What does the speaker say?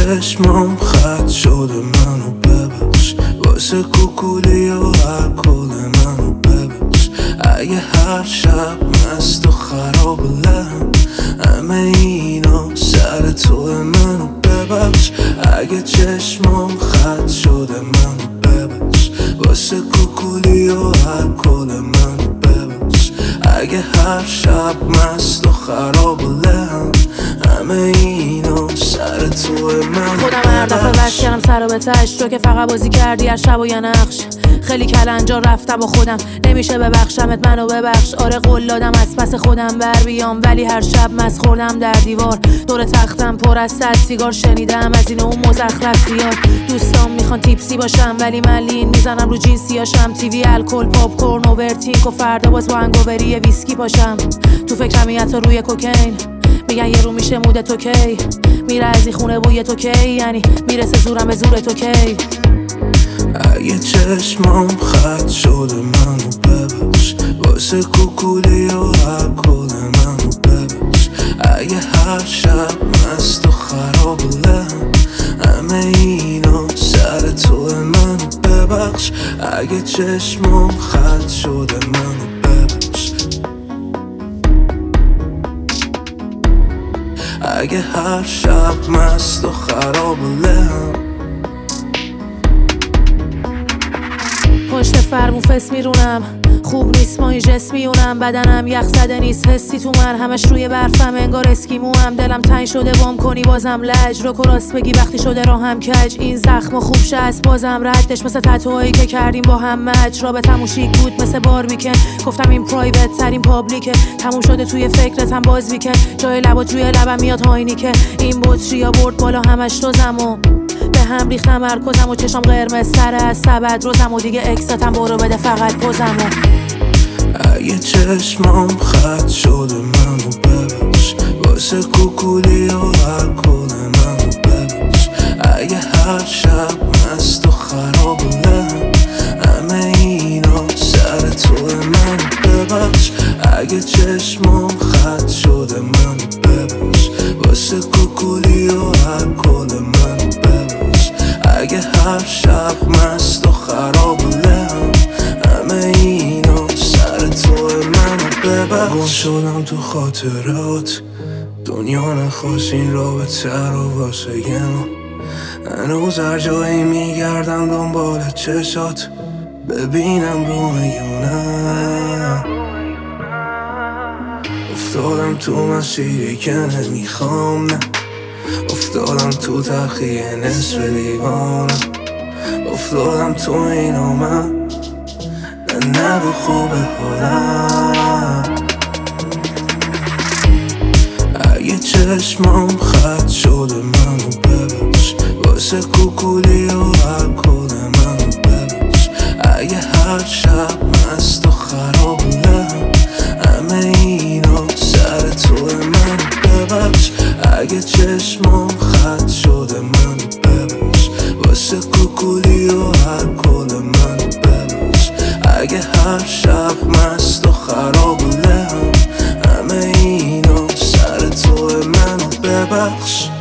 چشمام خط شده منو ببخش، واسه کوکولی و الکل منو ببخش. اگه هر شب مست و خراب لهم، همه اینا سر تو منو ببخش. اگه چشمام خط شده منو ببخش، واسه کوکولی و الکل منو ببخش. اگه هر شب مست و خراب لهم، همه اینا سر تو من. خودم هر دفعه بس کردم سر و به تش، تو که فقط بازی کردی هر شب و یه نقش. خیلی کلنجا رفتم با خودم، نمیشه ببخشمت منو ببخش. آره قول دادم از پس خودم بر بیام، ولی هر شب مست خوردم در دیوار. دور تختم پر از سیگار، شنیدم از این اون مزخرف زیاد. دوستام میخوان تیپسی باشم، ولی من لین میزنم رو جنسیاشم. تیوی، الکل، پاپ کورن و ورتینگ و فردا باز با انگوبری ویسکی پاشم. تو فکرم حتی روی کوکین، میگن یه رو میشه مود تو کی. میره از این خونه بوی تو کی، یعنی میرسه زورم به زور تو کی. اگه چشمام خط شده منو ببخش، واسه کوکولی و الکل منو ببخش. اگه هر شب مست و خراب لهم، همه اینا سر تو منو ببخش. اگه چشمام خط شده منو ببخش، اگه هر شب مست و خراب لهم. پشت فرمون فس میرونم، خوب نیست ما این جس میونم. بدنم یخ زده نیست، حسی تو من همش روی برفم، انگار اسکیموام. دلم تنگ شده بام کنی بازم لج، رو راست بگی وقتی شده راهم کج. این زخم خوب شه از بازم ردش، مثل تتوهایی که کردیم با هم مچ. رابطمون شیک بود مثل باربیکن، گفتم این پرایوت ترین پابلیکه. تموم شده توی فکرتم باز بیکن، جای لبات روی لبم میاد هاینیکن. این بطریا برد بالا همش دوزم و به هم ریختم مرکزم و چشم قرمز تر از سبد روزم و دیگه اکستم. برو بده فقط پوزم و اگه چشمام خط شده منو ببخش، واسه کوکولی و الکل منو ببخش. اگه هر شب مست و خراب لهم، همه اینا سر تو منو ببخش. اگه چشمام خط شده منو ببخش، واسه کوکولی و الکل منو ببخش. اگه هر شب مست و خراب لهم، همه اینا سر تو منو ببخش. گم شدم تو خاطرات، دنیا نخواست این رابطه رو واسه ما. هنوز هر جایی میگردم دنبال چشات، ببینم رویونم. افتادم تو مسیری که نمیخوام، نه افتادم تو تلخی نصف لیوانم. افتادم تو اینو من، نه نگو خوبه حالم. اگه چشمام خط شده منو ببخش، واسه کوکولی و الکل منو ببخش. اگه هر شب مست و خراب لهم، همه اینا سر تو منو ببخش. اگه چشمام خط شده منو ببخش، واسه کوکولی و الکل منو ببخش. اگه هر شب مست و خراب لهم، همه اینا سر تو منو ببخش.